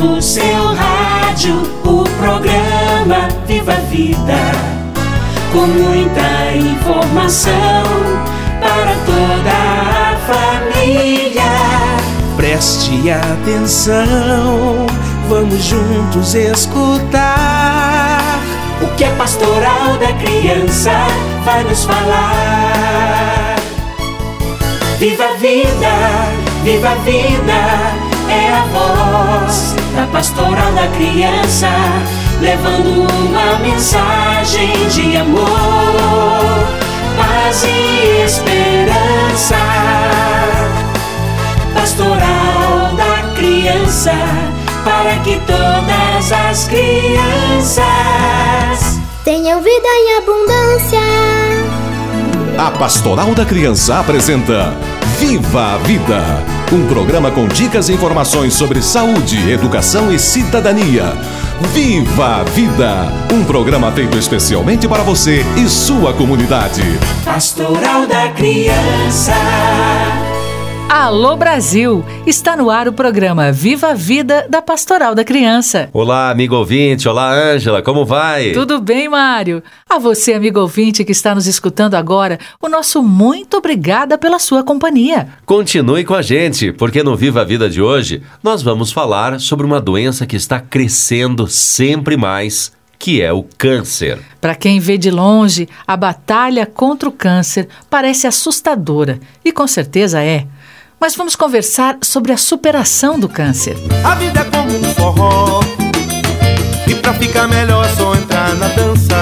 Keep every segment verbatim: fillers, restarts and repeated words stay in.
no seu rádio o programa Viva a Vida, com muita informação para toda a família. Preste atenção, vamos juntos escutar o que a Pastoral da Criança vai nos falar. Viva a vida, viva a vida, é a voz da Pastoral da Criança, levando uma mensagem de amor, paz e esperança. Pastoral da Criança, para que todas as crianças tenham vida em abundância. A Pastoral da Criança apresenta Viva a Vida, um programa com dicas e informações sobre saúde, educação e cidadania. Viva a Vida, um programa feito especialmente para você e sua comunidade. Pastoral da Criança. Alô Brasil! Está no ar o programa Viva a Vida da Pastoral da Criança. Olá, amigo ouvinte. Olá, Ângela. Como vai? Tudo bem, Mário? A você, amigo ouvinte que está nos escutando agora, o nosso muito obrigada pela sua companhia. Continue com a gente, porque no Viva a Vida de hoje nós vamos falar sobre uma doença que está crescendo sempre mais, que é o câncer. Para quem vê de longe, a batalha contra o câncer parece assustadora, e com certeza é. Mas vamos conversar sobre a superação do câncer. A vida é como um forró, e pra ficar melhor é só entrar na dança.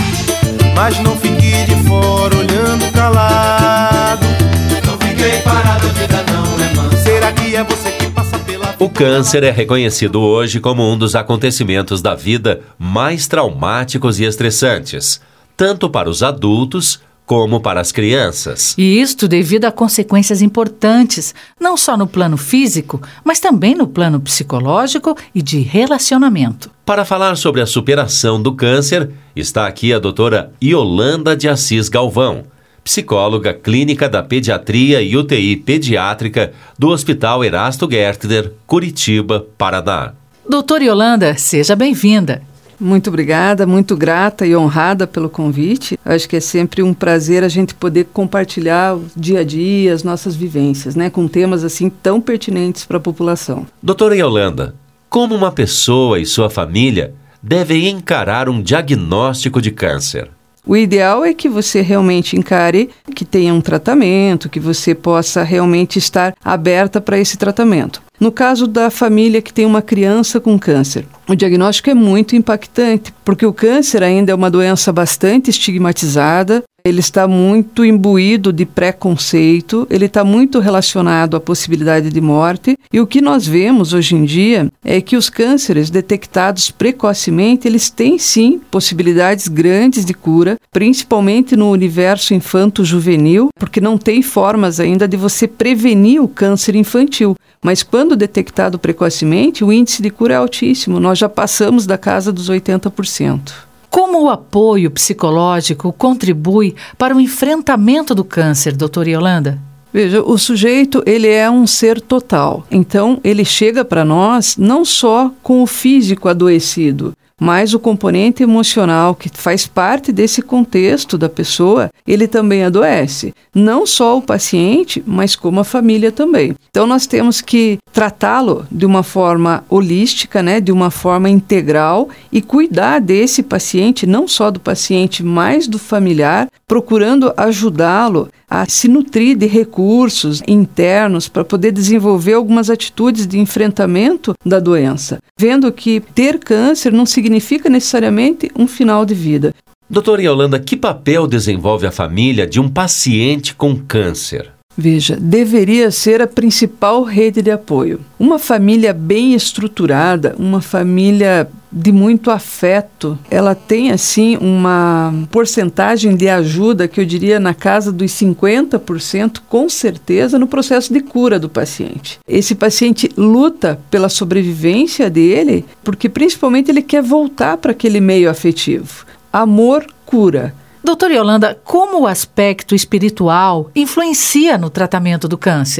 Mas não fique de fora olhando calado. Não fiquei parado, a vida não é mansa. Será que é você que passa pela vida? O câncer é reconhecido hoje como um dos acontecimentos da vida mais traumáticos e estressantes, tanto para os adultos como para as crianças. E isto devido a consequências importantes, não só no plano físico, mas também no plano psicológico e de relacionamento. Para falar sobre a superação do câncer, está aqui a doutora Yolanda de Assis Galvão, psicóloga clínica da pediatria e U T I pediátrica do Hospital Erasto Gärtner, Curitiba, Paraná. Doutora Yolanda, seja bem-vinda. Muito obrigada, muito grata e honrada pelo convite. Acho que é sempre um prazer a gente poder compartilhar o dia a dia, as nossas vivências, né, com temas assim tão pertinentes para a população. Doutora Yolanda, como uma pessoa e sua família devem encarar um diagnóstico de câncer? O ideal é que você realmente encare, que tenha um tratamento, que você possa realmente estar aberta para esse tratamento. No caso da família que tem uma criança com câncer, o diagnóstico é muito impactante, porque o câncer ainda é uma doença bastante estigmatizada, ele está muito imbuído de preconceito, ele está muito relacionado à possibilidade de morte, e o que nós vemos hoje em dia é que os cânceres detectados precocemente, eles têm sim possibilidades grandes de cura, principalmente no universo infanto-juvenil, porque não tem formas ainda de você prevenir o câncer infantil. Mas quando detectado precocemente, o índice de cura é altíssimo. Nós já passamos da casa dos oitenta por cento. Como o apoio psicológico contribui para o enfrentamento do câncer, doutora Yolanda? Veja, o sujeito, ele é um ser total. Então, ele chega para nós não só com o físico adoecido, mas o componente emocional que faz parte desse contexto da pessoa, ele também adoece. Não só o paciente, mas como a família também. Então nós temos que tratá-lo de uma forma holística, né, de uma forma integral e cuidar desse paciente, não só do paciente, mas do familiar, procurando ajudá-lo a se nutrir de recursos internos para poder desenvolver algumas atitudes de enfrentamento da doença, vendo que ter câncer não significa necessariamente um final de vida. Doutora Yolanda, que papel desenvolve a família de um paciente com câncer? Veja, deveria ser a principal rede de apoio. Uma família bem estruturada, uma família de muito afeto, ela tem assim uma porcentagem de ajuda que eu diria na casa dos cinquenta por cento, com certeza, no processo de cura do paciente. Esse paciente luta pela sobrevivência dele, porque principalmente ele quer voltar para aquele meio afetivo. Amor cura. Doutora Yolanda, como o aspecto espiritual influencia no tratamento do câncer?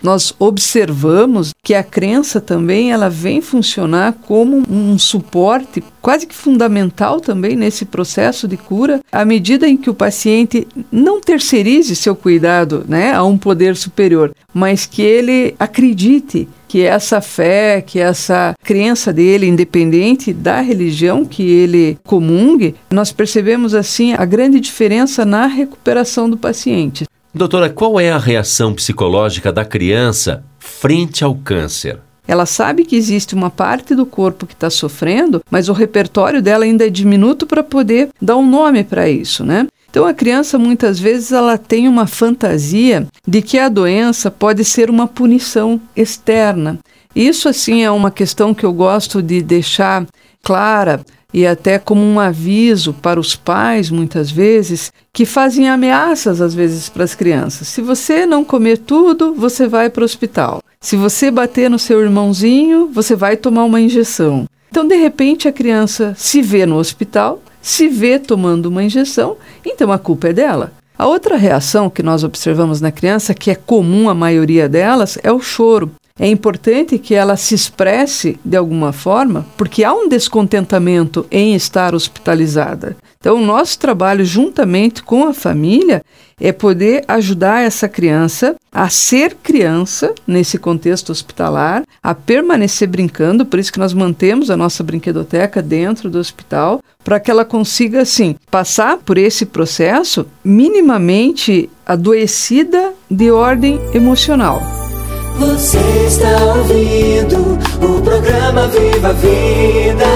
nós observamos que a crença também ela vem funcionar como um suporte quase que fundamental também nesse processo de cura, à medida em que o paciente não terceirize seu cuidado, né, a um poder superior, mas que ele acredite que essa fé, que essa crença dele, independente da religião que ele comungue, nós percebemos assim a grande diferença na recuperação do paciente. Doutora, qual é a reação psicológica da criança frente ao câncer? Ela sabe que existe uma parte do corpo que está sofrendo, mas o repertório dela ainda é diminuto para poder dar um nome para isso, né? Então a criança muitas vezes ela tem uma fantasia de que a doença pode ser uma punição externa. Isso assim é uma questão que eu gosto de deixar clara e até como um aviso para os pais muitas vezes que fazem ameaças às vezes para as crianças. Se você não comer tudo, você vai para o hospital. Se você bater no seu irmãozinho, você vai tomar uma injeção. Então de repente a criança se vê no hospital, se vê tomando uma injeção, então a culpa é dela. A outra reação que nós observamos na criança, que é comum à maioria delas, é o choro. É importante que ela se expresse de alguma forma, porque há um descontentamento em estar hospitalizada. Então, o nosso trabalho, juntamente com a família, é poder ajudar essa criança a ser criança nesse contexto hospitalar, a permanecer brincando, por isso que nós mantemos a nossa brinquedoteca dentro do hospital, para que ela consiga, assim, passar por esse processo minimamente adoecida de ordem emocional. Você está ouvindo o programa Viva a Vida.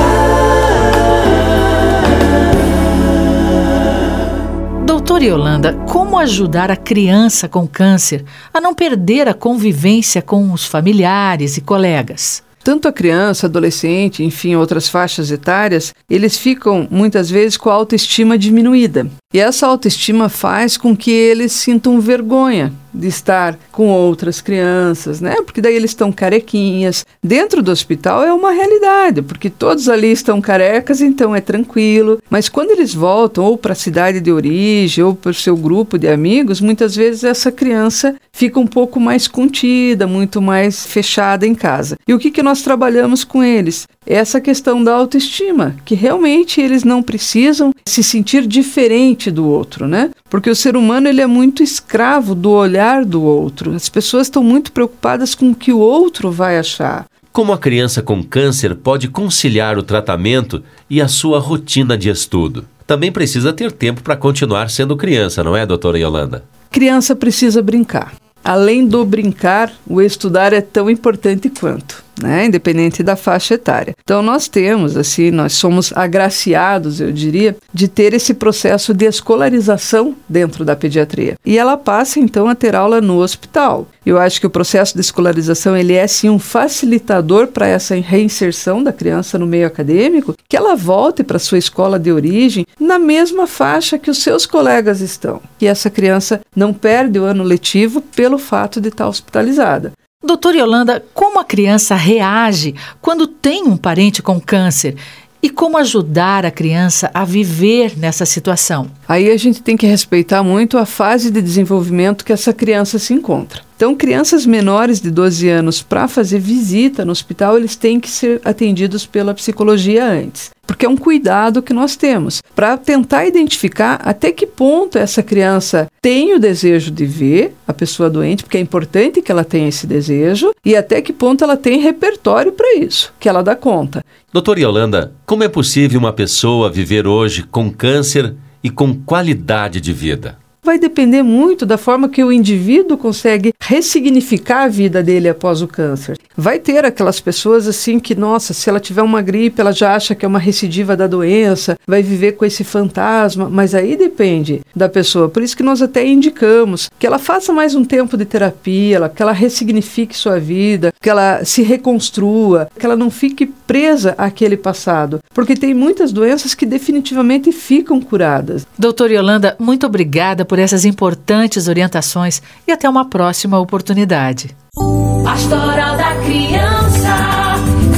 Doutora Yolanda, como ajudar a criança com câncer a não perder a convivência com os familiares e colegas? Tanto a criança, adolescente, enfim, outras faixas etárias, eles ficam muitas vezes com a autoestima diminuída. E essa autoestima faz com que eles sintam vergonha de estar com outras crianças, né? Porque daí eles estão carequinhas. Dentro do hospital é uma realidade, porque todos ali estão carecas, então é tranquilo. Mas quando eles voltam ou para a cidade de origem ou para o seu grupo de amigos, muitas vezes essa criança fica um pouco mais contida, muito mais fechada em casa. E o que, que nós trabalhamos com eles? Essa questão da autoestima, que realmente eles não precisam se sentir diferente do outro, né? Porque o ser humano ele é muito escravo do olhar do outro. As pessoas estão muito preocupadas com o que o outro vai achar. Como a criança com câncer pode conciliar o tratamento e a sua rotina de estudo? Também precisa ter tempo para continuar sendo criança, não é, doutora Yolanda? Criança precisa brincar. Além do brincar, o estudar é tão importante quanto, né? Independente da faixa etária. Então nós temos, assim, nós somos agraciados, eu diria, de ter esse processo de escolarização dentro da pediatria. E ela passa então a ter aula no hospital. Eu acho que o processo de escolarização ele é sim um facilitador para essa reinserção da criança no meio acadêmico, que ela volte para sua escola de origem na mesma faixa que os seus colegas estão. Que essa criança não perde o ano letivo pelo fato de estar hospitalizada. Doutora Yolanda, como a criança reage quando tem um parente com câncer? E como ajudar a criança a viver nessa situação? Aí a gente tem que respeitar muito a fase de desenvolvimento que essa criança se encontra. Então, crianças menores de doze anos, para fazer visita no hospital, eles têm que ser atendidos pela psicologia antes. Porque é um cuidado que nós temos para tentar identificar até que ponto essa criança tem o desejo de ver a pessoa doente, porque é importante que ela tenha esse desejo, e até que ponto ela tem repertório para isso, que ela dá conta. Doutora Yolanda, como é possível uma pessoa viver hoje com câncer e com qualidade de vida? Vai depender muito da forma que o indivíduo consegue ressignificar a vida dele após o câncer. Vai ter aquelas pessoas assim que, nossa, se ela tiver uma gripe, ela já acha que é uma recidiva da doença, vai viver com esse fantasma, mas aí depende da pessoa. Por isso que nós até indicamos que ela faça mais um tempo de terapia, que ela ressignifique sua vida, que ela se reconstrua, que ela não fique presa àquele passado, porque tem muitas doenças que definitivamente ficam curadas. Doutora Yolanda, muito obrigada por essas importantes orientações e até uma próxima oportunidade. Pastoral da Criança,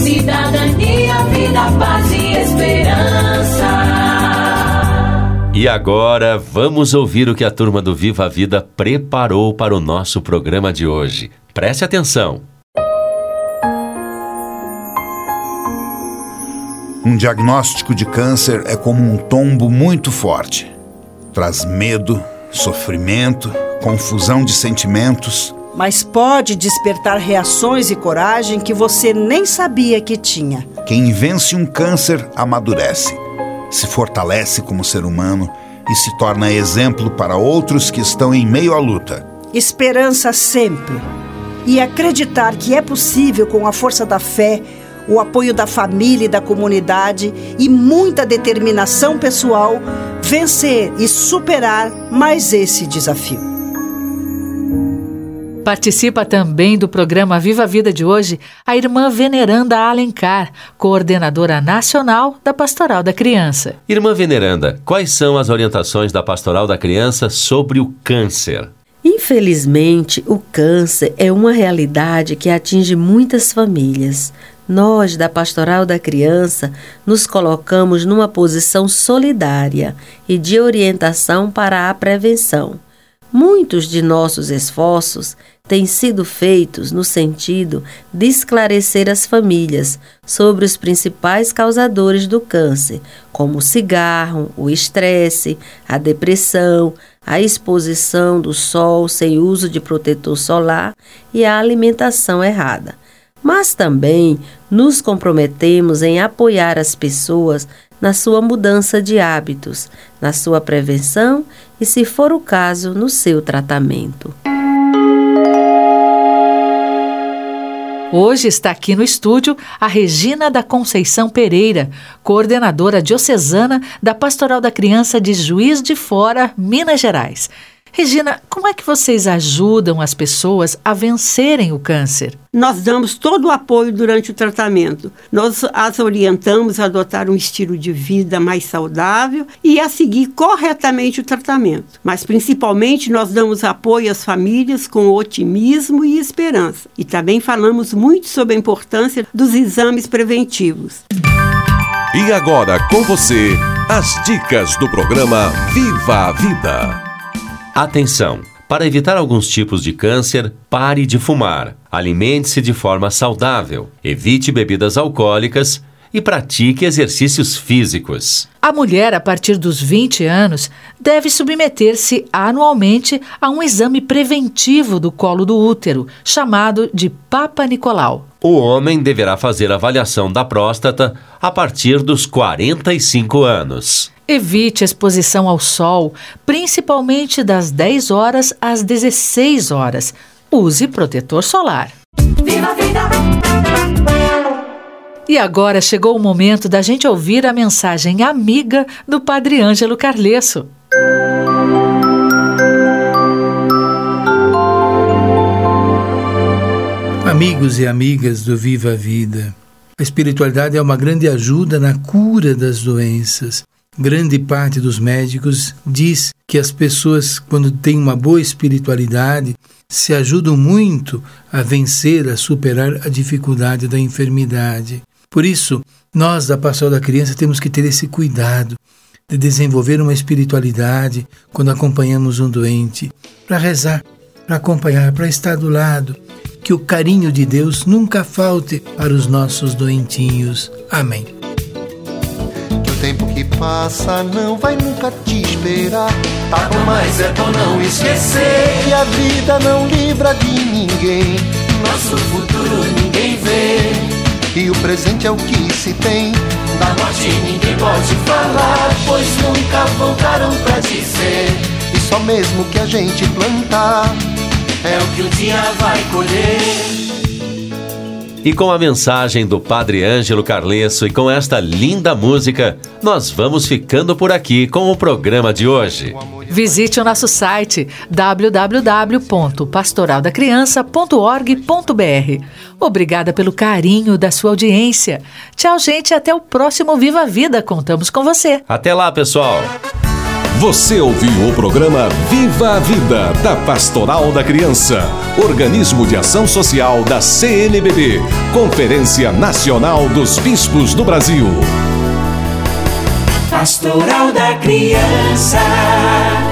cidadania, vida, paz e esperança. E agora vamos ouvir o que a turma do Viva a Vida preparou para o nosso programa de hoje. Preste atenção. Um diagnóstico de câncer é como um tombo muito forte. Traz medo, sofrimento, confusão de sentimentos. Mas pode despertar reações e coragem que você nem sabia que tinha. Quem vence um câncer amadurece, se fortalece como ser humano e se torna exemplo para outros que estão em meio à luta. Esperança sempre. E acreditar que é possível, com a força da fé, o apoio da família e da comunidade e muita determinação pessoal, vencer e superar mais esse desafio. Participa também do programa Viva a Vida de hoje a irmã Veneranda Alencar, coordenadora nacional da Pastoral da Criança. Irmã Veneranda, quais são as orientações da Pastoral da Criança sobre o câncer? Infelizmente, o câncer é uma realidade que atinge muitas famílias. Nós, da Pastoral da Criança, nos colocamos numa posição solidária e de orientação para a prevenção. Muitos de nossos esforços têm sido feitos no sentido de esclarecer as famílias sobre os principais causadores do câncer, como o cigarro, o estresse, a depressão, a exposição do sol sem uso de protetor solar e a alimentação errada. Mas também nos comprometemos em apoiar as pessoas na sua mudança de hábitos, na sua prevenção e, se for o caso, no seu tratamento. Hoje está aqui no estúdio a Regina da Conceição Pereira, coordenadora diocesana da Pastoral da Criança de Juiz de Fora, Minas Gerais. Regina, como é que vocês ajudam as pessoas a vencerem o câncer? Nós damos todo o apoio durante o tratamento. Nós as orientamos a adotar um estilo de vida mais saudável e a seguir corretamente o tratamento. Mas, principalmente, nós damos apoio às famílias com otimismo e esperança. E também falamos muito sobre a importância dos exames preventivos. E agora, com você, as dicas do programa Viva a Vida. Atenção! Para evitar alguns tipos de câncer, pare de fumar. Alimente-se de forma saudável. Evite bebidas alcoólicas e pratique exercícios físicos. A mulher, a partir dos vinte anos, deve submeter-se anualmente a um exame preventivo do colo do útero, chamado de Papa Nicolau. O homem deverá fazer avaliação da próstata a partir dos quarenta e cinco anos. Evite exposição ao sol, principalmente das dez horas às dezesseis horas. Use protetor solar. Viva a vida! E agora chegou o momento da gente ouvir a mensagem amiga do Padre Ângelo Carlesso. Amigos e amigas do Viva a Vida, a espiritualidade é uma grande ajuda na cura das doenças. Grande parte dos médicos diz que as pessoas, quando têm uma boa espiritualidade, se ajudam muito a vencer, a superar a dificuldade da enfermidade. Por isso, nós da Pastoral da Criança temos que ter esse cuidado de desenvolver uma espiritualidade quando acompanhamos um doente, para rezar, para acompanhar, para estar do lado, que o carinho de Deus nunca falte para os nossos doentinhos. Amém. O tempo que passa não vai nunca te esperar. Tá bom, mas é bom não esquecer que a vida não livra de ninguém. Nosso futuro ninguém vê. E o presente é o que se tem. Da morte ninguém pode falar, pois nunca voltaram pra dizer. E só mesmo que a gente plantar é o que um dia vai colher. E com a mensagem do Padre Ângelo Carlesso e com esta linda música, nós vamos ficando por aqui com o programa de hoje. Visite o nosso site w w w ponto pastoral da criança ponto org ponto b r. Obrigada pelo carinho da sua audiência. Tchau, gente, até o próximo Viva a Vida. Contamos com você. Até lá, pessoal. Você ouviu o programa Viva a Vida, da Pastoral da Criança, organismo de ação social da C N B B, Conferência Nacional dos Bispos do Brasil. Pastoral da Criança.